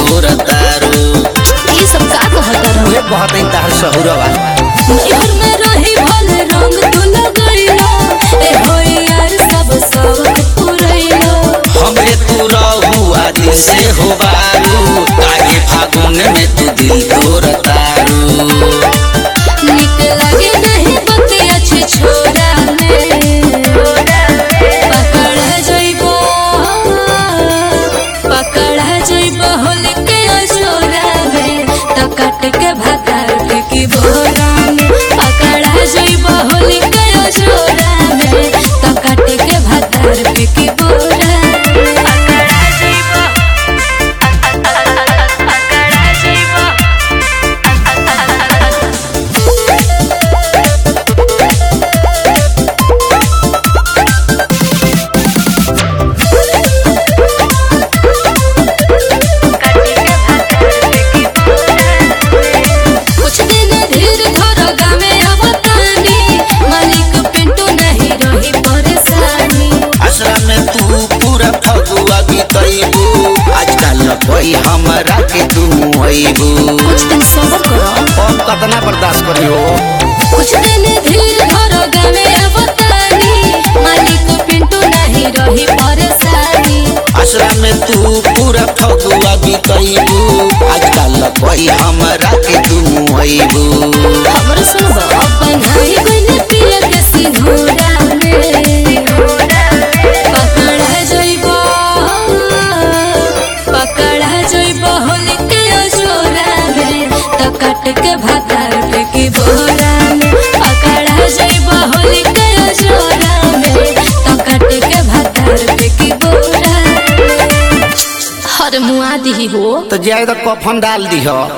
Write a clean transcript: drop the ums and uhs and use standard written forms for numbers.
तोर तारू ये सब का कहत रहो वे बहुत ही तार शहुरवा घर में रही भले रंग तू लगैला ए होई यार सब पुरैला हमरे तू रहू आदि से हो बारू काहे फागुन में तू दिल तोर तारू निक लगे नहीं बतिया छे छोरा में पकड़ा जइबो होली के अजोरा में त काट के भातार फेंकी बोरा में पकड़ा जइबो होली के अजोरा में त काट के भातार फेंकी बोरा कोई हमरा के तू आईबू कुछ दिन सब्र करो अब कितना बर्दाश्त करियो कुछ दिन धीर धरो गावे अवतानी मालिक पिंटू नहीं रही परेशानी असरा में तू पूरा फगुआ बीतईबू आजकल कोई हमरा के तू आईबू हमर सुनबो अपन हाई कोई पिया के सिंघोरा में पकड़ा जइबो होली के अजोरा में त काट के भातार फेंकी बोरा में पकड़ा जइबो होली के अजोरा में त काट के भातार फेंकी बोरा हर मुआ दी हो तो जाए तो कफन डाल दी हो।